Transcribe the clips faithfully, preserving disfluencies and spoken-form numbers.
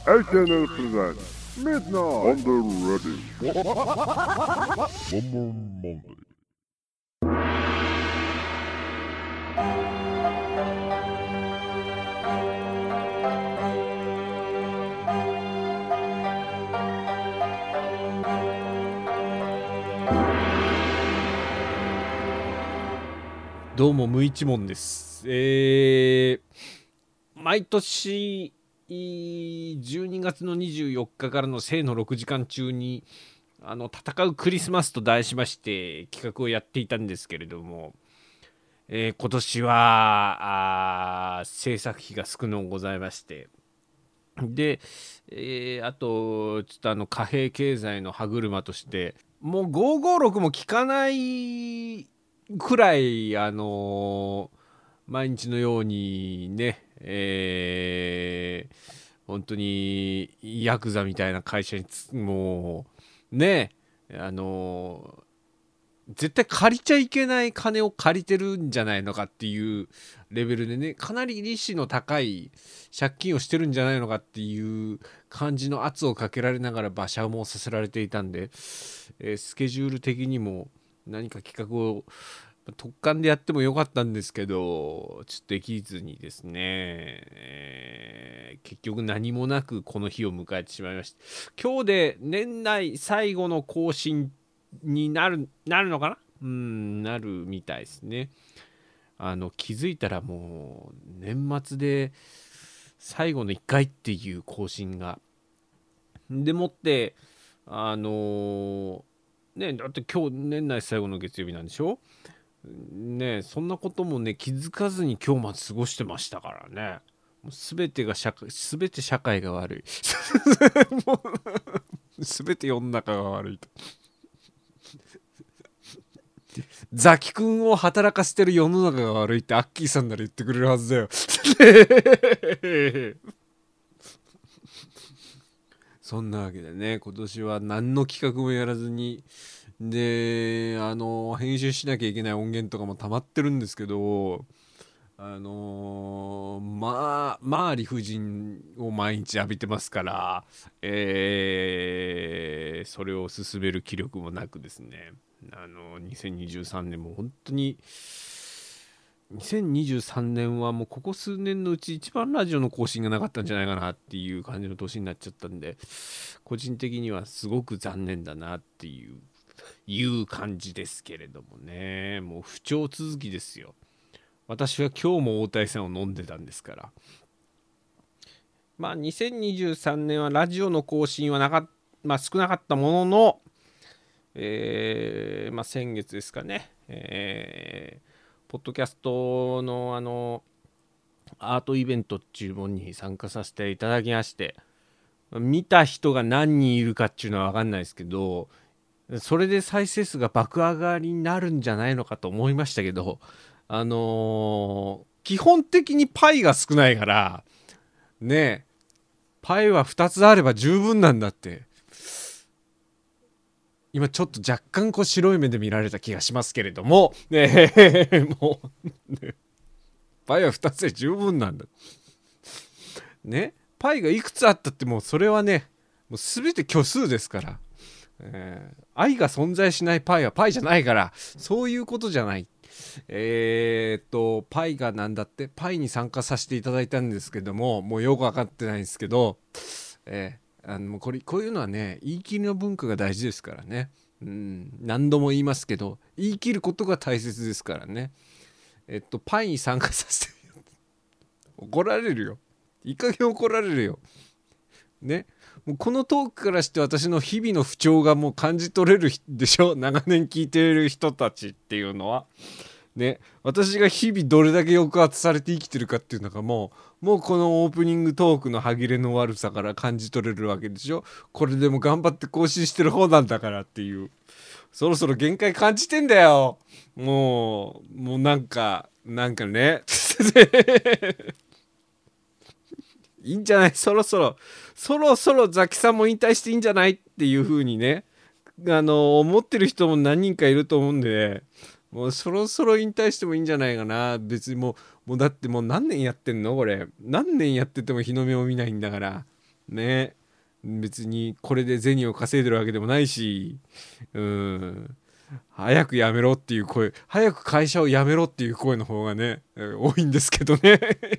エーティーエヌエル presents Midnight on the Ready One More Monday。 どうも無一文です。えー、毎年じゅうにがつのにじゅうよっかからの生のろくじかん中にあの戦うクリスマスと題しまして企画をやっていたんですけれども、えー、今年はあ制作費が少のございまして、で、えー、あとちょっとあの貨幣経済の歯車としてもうごーごーろくも効かないくらいあのー毎日のようにね、えー、本当にヤクザみたいな会社につもうねあのー絶対借りちゃいけない金を借りてるんじゃないのかっていうレベルでね、かなり利子の高い借金をしてるんじゃないのかっていう感じの圧をかけられながら馬車もさせられていたんで、えースケジュール的にも何か企画を特貫でやってもよかったんですけど、ちょっとできずにですね、えー結局何もなくこの日を迎えてしまいました。今日で年内最後の更新になるなるのかな、うんなるみたいですね。あの気づいたらもう年末で最後のいっかいっていう更新がでもってあのーねだって今日年内最後の月曜日なんでしょね。そんなこともね気づかずに今日まで過ごしてましたからね。もう全てが社会全て社会が悪いもう全て世の中が悪いとザキ君を働かせてる世の中が悪いってアッキーさんなら言ってくれるはずだよそんなわけでね、今年は何の企画もやらずに、であの編集しなきゃいけない音源とかも溜まってるんですけど、あのー、まあまあ理不尽を毎日浴びてますから、えーそれを進める気力もなくですね、あのにせんにじゅうさんねんも本当ににせんにじゅうさんねんはもうここ数年のうち一番ラジオの更新がなかったんじゃないかなっていう感じの年になっちゃったんで、個人的にはすごく残念だなっていういう感じですけれどもね。もう不調続きですよ。私は今日も大谷さんを飲んでたんですから。まあにせんにじゅうさんねんはラジオの更新はなかっ、まあ、少なかったものの、えーまあ、先月ですかね、えーポッドキャストのあのアートイベントっていうものに参加させていただきまして、見た人が何人いるかっていうのは分かんないですけど、それで再生数が爆上がりになるんじゃないのかと思いましたけど、あのー基本的にパイが少ないからねえ、パイはふたつあれば十分なんだって、今ちょっと若干こう白い目で見られた気がしますけれどもねえもう、ね、パイはふたつで十分なんだね。パイがいくつあったってもうそれはね、もう全て虚数ですから、えー愛が存在しないパイはパイじゃないから、そういうことじゃない。えー、っとパイがなんだって、パイに参加させていただいたんですけども、もうよく分かってないんですけど、えーあのこれこういうのはね、言い切りの文化が大事ですからね。うん、何度も言いますけど、言い切ることが大切ですからね。えっとパイに参加させて怒られるよ。いい加減怒られるよ。ね。もうこのトークからして私の日々の不調がもう感じ取れるでしょ、長年聞いている人たちっていうのはね。私が日々どれだけ抑圧されて生きてるかっていうのがもうもうこのオープニングトークの歯切れの悪さから感じ取れるわけでしょ。これでも頑張って更新してる方なんだからっていう、そろそろ限界感じてんだよ。もうもうなんかなんかねいいんじゃない、そろそろそろそろザキさんも引退していいんじゃないっていう風にね、あの思ってる人も何人かいると思うんで、ね、もうそろそろ引退してもいいんじゃないかな。別にもうもうだってもう何年やってんのこれ、何年やってても日の目を見ないんだからね、別にこれで銭を稼いでるわけでもないし、うん、早く辞めろっていう声、早く会社を辞めろっていう声の方がね多いんですけどね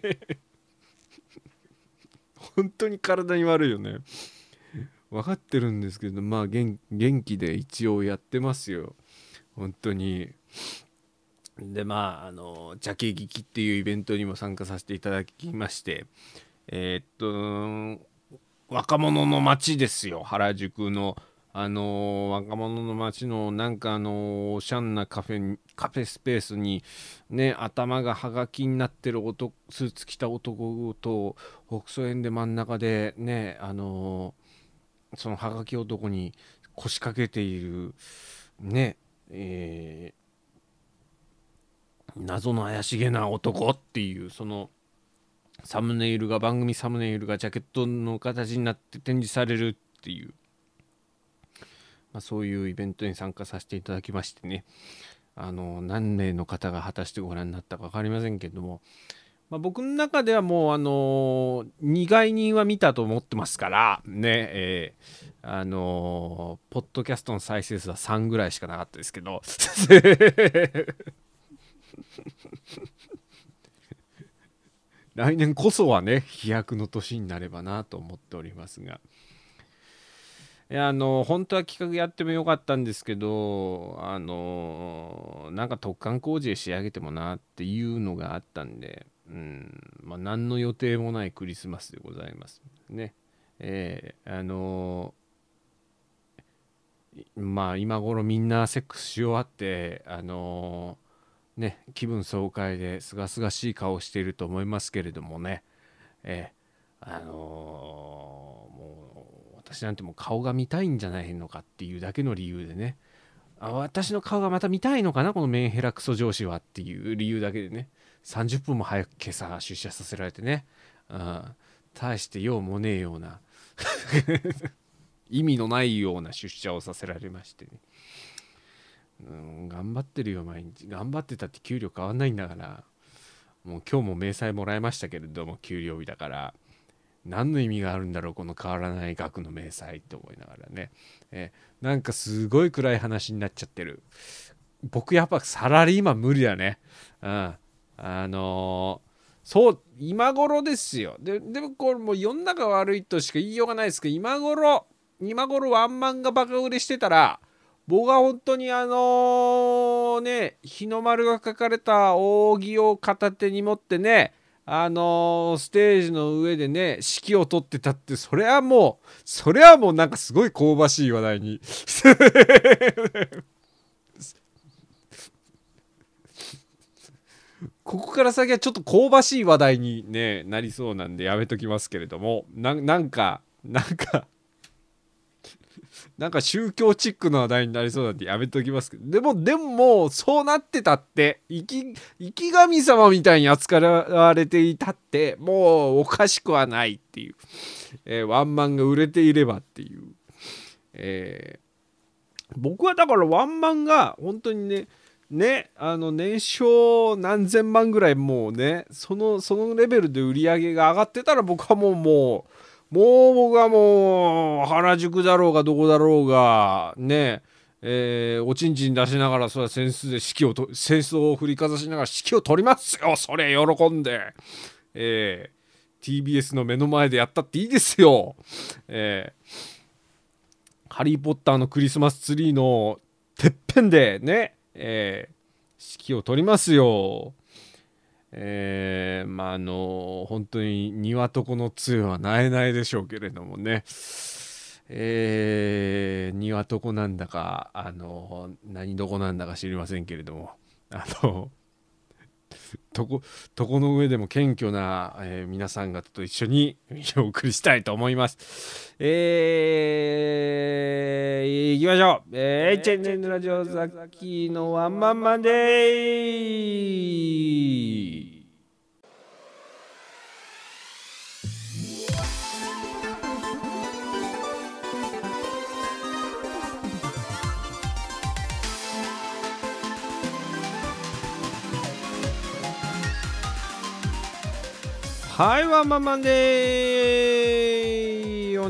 本当に体に悪いよね。分かってるんですけど、まあ 元, 元気で一応やってますよ本当に。でまああのジャケ聞きっていうイベントにも参加させていただきまして、えー、っと若者の街ですよ、原宿の。あの若者の街のなんかあのおしゃんなカフェカフェスペースにね、頭がはがきになってる男、スーツ着た男と北総園で真ん中でね、あのそのはがき男に腰掛けているね、えー、謎の怪しげな男っていう、そのサムネイルが番組サムネイルがジャケットの形になって展示されるっていう、まあ、そういうイベントに参加させていただきましてね、あの何名の方が果たしてご覧になったか分かりませんけれども、まあ、僕の中ではもうあのにがい人は見たと思ってますからね、えー、あのポッドキャストの再生数はさんぐらいしかなかったですけど来年こそはね飛躍の年になればなと思っておりますが、いやあの本当は企画やってもよかったんですけど、あのなんか突貫工事で仕上げてもなっていうのがあったんで、うんまあ、何の予定もないクリスマスでございますね。えー、あのまあ今頃みんなセックスし終わってあのね気分爽快で清々しい顔をしていると思いますけれどもね、えー、あのー、もう私なんてもう顔が見たいんじゃないのかっていうだけの理由でね、あ私の顔がまた見たいのかなこのメンヘラクソ上司はっていう理由だけでねさんじゅっぷんも早く今朝出社させられてね、うん、大して用もねえような意味のないような出社をさせられましてね、うん、頑張ってるよ毎日。頑張ってたって給料変わんないんだから、もう今日も明細もらいましたけれども給料日だから何の意味があるんだろうこの変わらない額の明細って思いながらね、えなんかすごい暗い話になっちゃってる。僕やっぱサラリーマン無理だね。うんあのー、そう今頃ですよ。ででもこれもう世の中悪いとしか言いようがないですけど、今頃今頃ワンマンがバカ売れしてたら僕は本当にあのー、ね日の丸が書かれた扇を片手に持ってね、あのー、ステージの上でね指揮を取ってたって、それはもうそれはもうなんかすごい香ばしい話題にここから先はちょっと香ばしい話題に、ね、なりそうなんでやめときますけれども、 な, なんかなんかなんか宗教チックな話題になりそうなんでやめときますけど、でもでももうそうなってたって生き生き神様みたいに扱われていたってもうおかしくはないっていう、えー、ワンマンが売れていればっていう、えー、僕はだからワンマンが本当にねね、あの年商何千万ぐらいもうねそのそのレベルで売り上げが上がってたら僕はもうもうもう僕はもう原宿だろうがどこだろうがねえー、おちんちん出しながらそれは扇子で指揮をと扇子を振りかざしながら指揮を取りますよ、それ喜んで、えー、ティービーエス の目の前でやったっていいですよ、えー、ハリーポッターのクリスマスツリーのてっぺんでねえー、指揮を取りますよ。えー、まああの本当に庭床の杖はなえないでしょうけれどもね、えー、庭床なんだかあの何床なんだか知りませんけれども、あの床床の上でも謙虚な、えー、皆さん方と一緒にお送りしたいと思います。えー、行きましょう。えー、エイチエヌエヌ ラジオザッキーのワンマンマンデー。はい、ワンマンマンで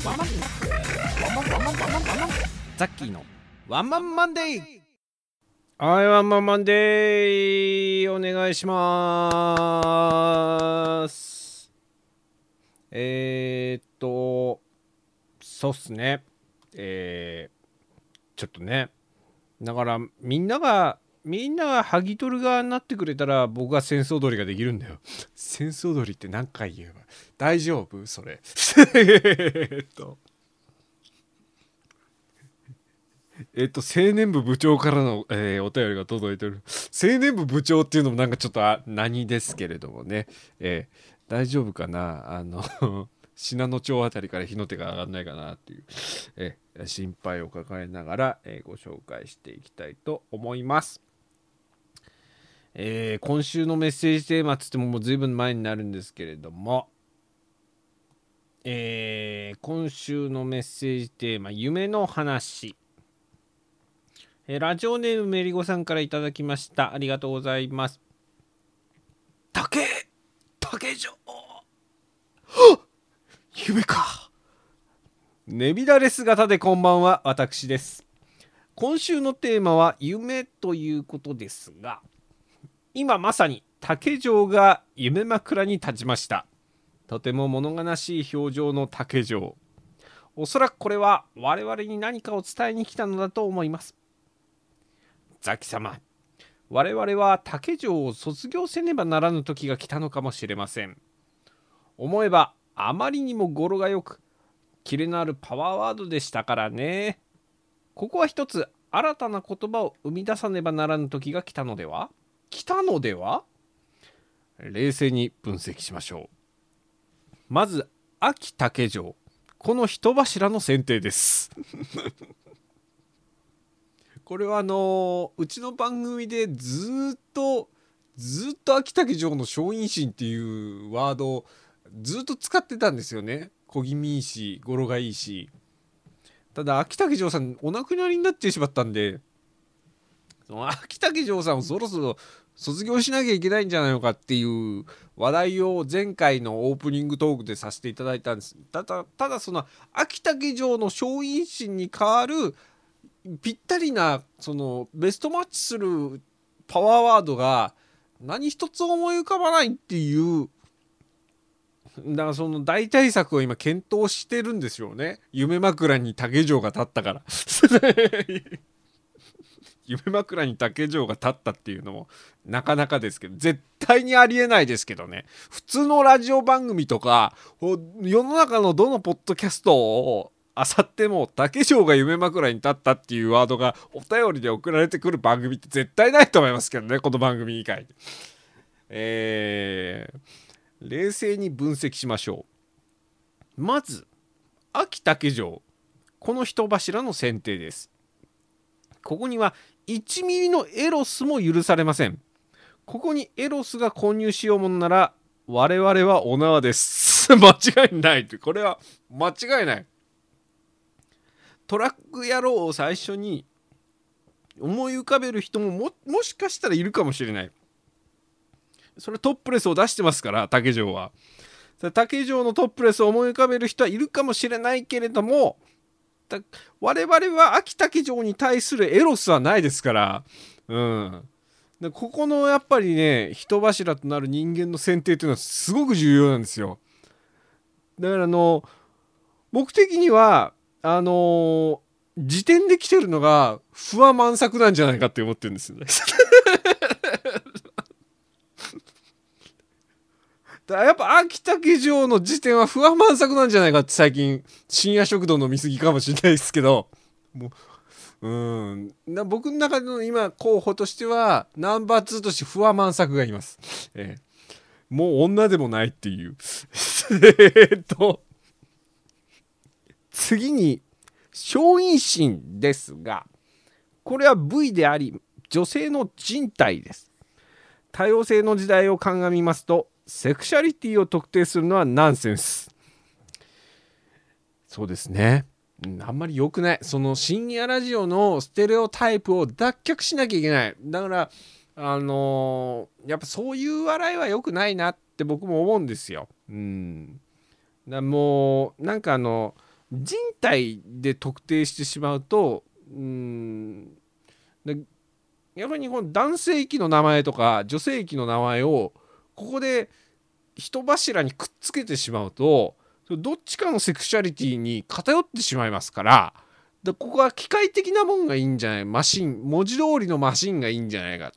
ザッキーのワンマンマンデー。はい、ワンマンマンデーお願いします。えー、っとそうっすね、えー、ちょっとね、だからみんながみんながハギ取る側になってくれたら僕は戦争踊りができるんだよ。戦争踊りって何回言えば大丈夫それ。えっとえっと青年部部長からの、えーお便りが届いてる。青年部部長っていうのもなんかちょっとあ何ですけれどもね、えー大丈夫かな、あの信濃町あたりから火の手が上がらないかなっていう、えー心配を抱えながら、えーご紹介していきたいと思います。えー今週のメッセージテーマつってももう随分前になるんですけれども、えー今週のメッセージテーマ、夢の話。えーラジオネームメリゴさんからいただきました。ありがとうございます。竹竹城夢か。ねびだれ姿でこんばんは、私です。 今週のテーマは夢ということですが、今まさに竹城が夢枕に立ちました。とても物悲しい表情の竹城。おそらくこれは我々に何かを伝えに来たのだと思います。ザキ様、我々は竹城を卒業せねばならぬ時が来たのかもしれません。思えばあまりにも語呂がよく、キレのあるパワーワードでしたからね。ここは一つ新たな言葉を生み出さねばならぬ時が来たのでは来たのでは冷静に分析しましょう。まず、秋竹城。この人柱の選定ですこれはあのー、うちの番組でずっとずっと秋竹城の松陰神っていうワードをずっと使ってたんですよね。小気味いいし語呂がいいし。ただ秋竹城さんお亡くなりになってしまったんで、その秋竹城さんをそろそろ卒業しなきゃいけないんじゃないのかっていう話題を前回のオープニングトークでさせていただいたんです。ただただその秋竹城の松陰神に代わるぴったりなそのベストマッチするパワーワードが何一つ思い浮かばないっていう、だからその代替策を今検討してるんですよね。夢枕に竹城が立ったから夢枕に竹城が立ったっていうのもなかなかですけど、絶対にありえないですけどね。普通のラジオ番組とか世の中のどのポッドキャストをあさっても竹城が夢枕に立ったっていうワードがお便りで送られてくる番組って絶対ないと思いますけどね、この番組以外で。えー、冷静に分析しましょう。まず秋竹城、この人柱の選定です。ここにはいちミリのエロスも許されません。ここにエロスが混入しようもんなら我々はお縄です間違いない。これは間違いない。トラック野郎を最初に思い浮かべる人も も, もしかしたらいるかもしれない。それトップレスを出してますから、竹城は。竹城のトップレスを思い浮かべる人はいるかもしれないけれども、我々は秋竹城に対するエロスはないですから、うん、でここのやっぱりね、人柱となる人間の選定というのはすごく重要なんですよ。だからあの僕的にはあのー、時点で来てるのが不破満作なんじゃないかって思ってるんですよねだからやっぱ秋竹城の時点は不破満作なんじゃないかって、最近深夜食堂の見過ぎかもしれないですけど、もううんな僕の中の今候補としてはナンバーツーとして不破満作がいます、えー、もう女でもないっていうえっと次に松陰神ですが、これは部位であり女性の人体です。多様性の時代を鑑みますとセクシャリティを特定するのはナンセンス。そうですね、うん、あんまり良くない。その深夜ラジオのステレオタイプを脱却しなきゃいけない。だからあのー、やっぱそういう笑いは良くないなって僕も思うんですよ。うんだもうなんかあの人体で特定してしまうと、うーん逆にこの男性器の名前とか女性器の名前をここで人柱にくっつけてしまうと、どっちかのセクシャリティに偏ってしまいますから、でここは機械的なもんがいいんじゃない、マシン、文字通りのマシンがいいんじゃないかって。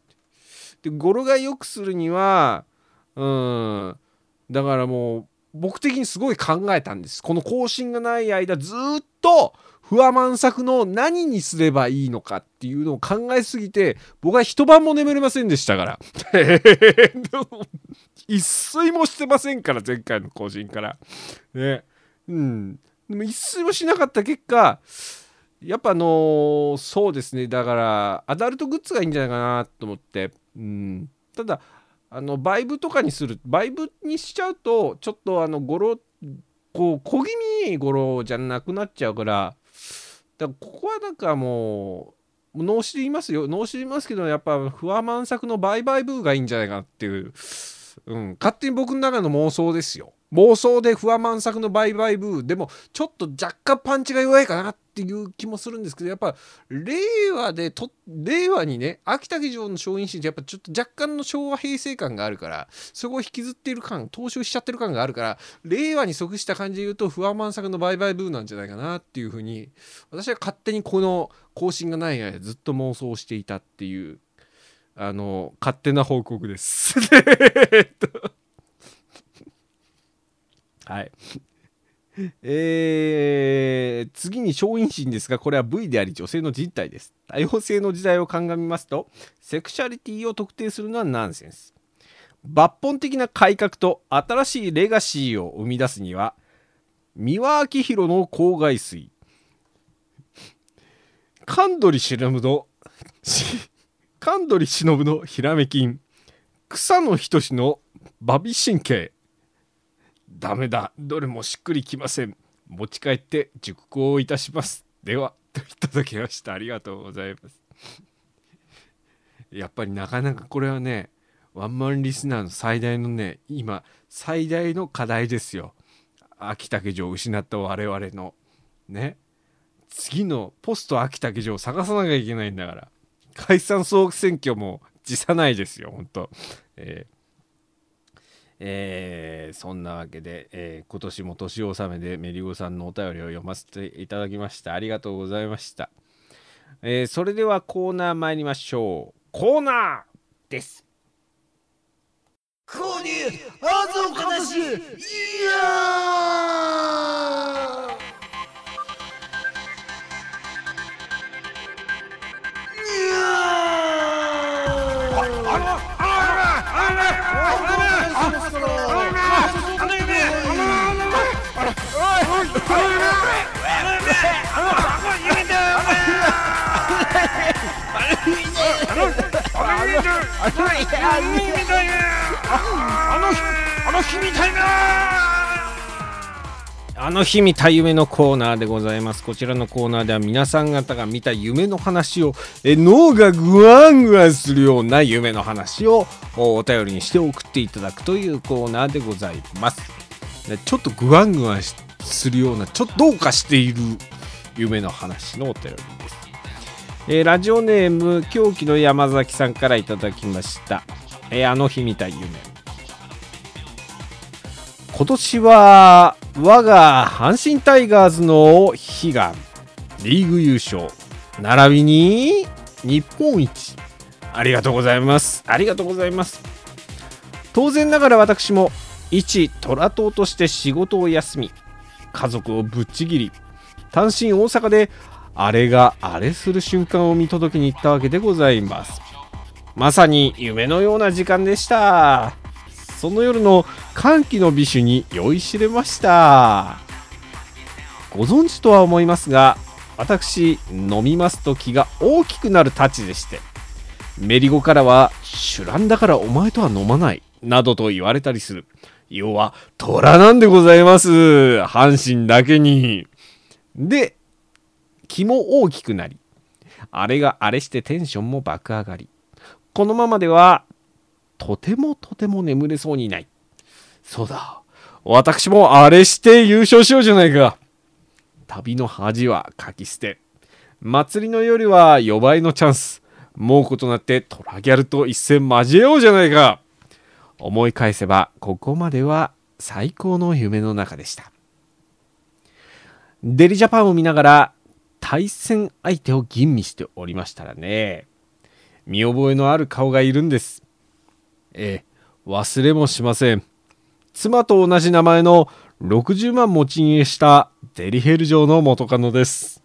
で語呂が良くするにはうんだからもう僕的にすごい考えたんです。この更新がない間ずっと不破満作の何にすればいいのかっていうのを考えすぎて、僕は一晩も眠れませんでしたから一睡もしてませんから、前回の更新からね。うんでも一睡もしなかった結果、やっぱあのー、そうですね、だからアダルトグッズがいいんじゃないかなと思って、うん、ただあのバイブとかにする、バイブにしちゃうとちょっとあの語呂こう小気味いい語呂じゃなくなっちゃうから、だからここはなんかもう脳死で言いますよ、脳死で言いますけど、やっぱ不破満作のバイバイブーがいいんじゃないかなっていう、うん、勝手に僕の中の妄想ですよ。 妄想で不破満作のバイバイブーでもちょっと若干パンチが弱いかなっていう気もするんですけど、やっぱ令和でと令和にね秋田城の松陰神ってやっぱちょっと若干の昭和平成感があるから、そこを引きずっている感、踏襲しちゃってる感があるから、令和に即した感じで言うと不破満作のバイバイブーなんじゃないかなっていうふうに私は勝手にこの更新がない間ずっと妄想していたっていうあの勝手な報告ですはい。えー、次に松陰神ですが、これは V であり女性の人体です。多様性の時代を鑑みますと、セクシャリティを特定するのはナンセンス。抜本的な改革と新しいレガシーを生み出すには、三輪明宏の口外水、神取忍の神取忍のひらめきん、草野仁のバビ神経、ダメだ、どれもしっくりきません。持ち帰って熟考いたします。では、といただきました。ありがとうございます。やっぱりなかなかこれはね、ワンマンリスナーの最大のね、今、最大の課題ですよ。秋竹城を失った我々の。ね。次のポスト秋竹城を探さなきゃいけないんだから。解散総選挙も辞さないですよ、本当。えーえー、そんなわけで、えー、今年も年納めでメリゴさんのお便りを読ませていただきました。ありがとうございました。えー、それではコーナー参りましょう。コーナーです。 購入あずおかたしいやーあの日見た夢のコーナーでございます。こちらのコーナーでは皆さん方が見た夢の話をえ脳がグワングワンするような夢の話をお便りにして送っていただくというコーナーでございます。ちょっとグワングワンするようなちょっとどうかしている夢の話のお便りです。えー、ラジオネーム狂気の山崎さんからいただきました。えー、あの日見た夢。今年は我が阪神タイガースの悲願リーグ優勝並びに日本一、ありがとうございます。ありがとうございます。当然ながら私も一虎党として仕事を休み、家族をぶっちぎり単身大阪であれがあれする瞬間を見届けに行ったわけでございます。まさに夢のような時間でした。その夜の歓喜の美酒に酔いしれました。ご存知とは思いますが、私飲みますと気が大きくなるたちでして、メリゴからは酒乱だからお前とは飲まないなどと言われたりする。要は虎なんでございます、阪神だけに。で気も大きくなり、あれがあれしてテンションも爆上がり、このままではとてもとても眠れそうにない。そうだ、私もあれして優勝しようじゃないか。旅の恥はかき捨て、祭りの夜はよばいのチャンス、猛虎となってトラギャルと一戦交えようじゃないか。思い返せばここまでは最高の夢の中でした。デリジャパンを見ながら対戦相手を吟味しておりましたらね、見覚えのある顔がいるんです。ええ、忘れもしません。妻と同じ名前のろくじゅうまん持ち逃げしたデリヘル城の元カノです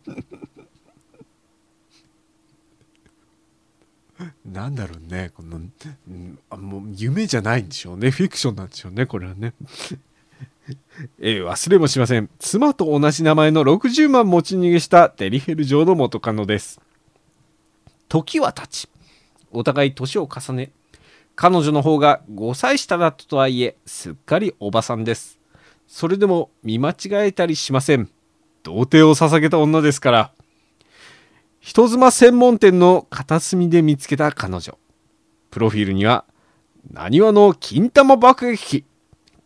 なんだろうね、この、うん、あもう夢じゃないんでしょうね、フィクションなんでしょうね、これはねえー、忘れもしません。妻と同じ名前のろくじゅうまん持ち逃げしたデリヘル城の元カノです。時は経ち、お互い年を重ね、彼女の方がごさい下だったとはいえすっかりおばさんです。それでも見間違えたりしません。童貞を捧げた女ですから。人妻専門店の片隅で見つけた彼女。プロフィールにはなにわの金玉爆撃機、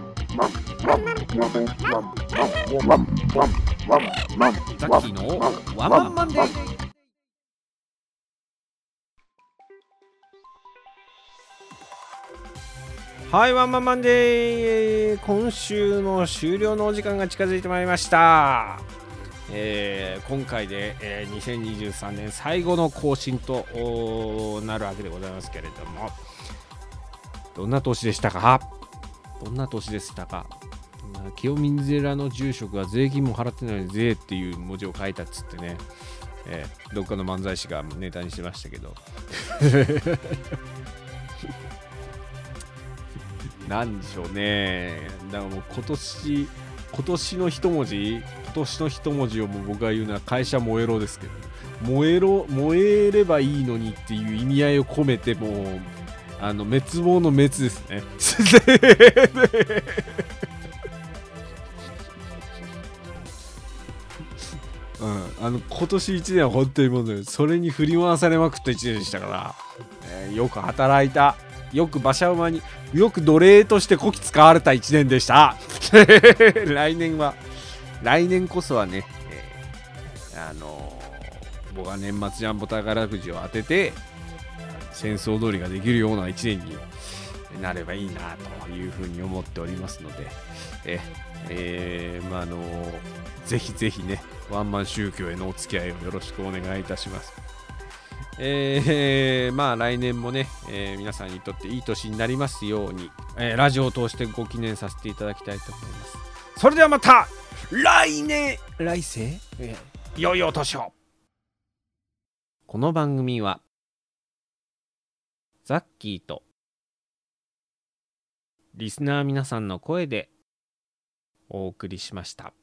ザッキーのワンマンマンデー。はい、ワンマンマンデー。今週の終了のお時間が近づいてまいりました。えー、今回で、えー、にせんにじゅうさんねん最後の更新となるわけでございますけれども、どんな年でしたか？どんな年でしたか？清水寺の住職が税金も払ってないのに税っていう文字を書いたっつってね、えー、どっかの漫才師がネタにしてましたけどなんでしょうね。だからもう今年今年の一文字今年の一文字をもう僕が言うのは会社燃えろですけど、燃えろ燃えればいいのにっていう意味合いを込めて、もうあの滅亡の滅ですねうん、あの今年いちねんは本当にもう、ね、それに振り回されまくったいちねんでしたから、えー、よく働いた、よく馬車馬によく奴隷としてこき使われたいちねんでした来年は来年こそはね、えー、あのー、僕は年末ジャンボ宝くじを当てて戦争通りができるようないちねんになればいいなというふうに思っておりますので、ええー、まああのー、ぜひぜひね、ワンマン宗教へのお付き合いをよろしくお願いいたします。えー、まあ来年もね、えー、皆さんにとっていい年になりますように、えー、ラジオを通してご記念させていただきたいと思います。それではまた来年来世、えー、良いお年を。この番組はザッキーとリスナー皆さんの声でお送りしました。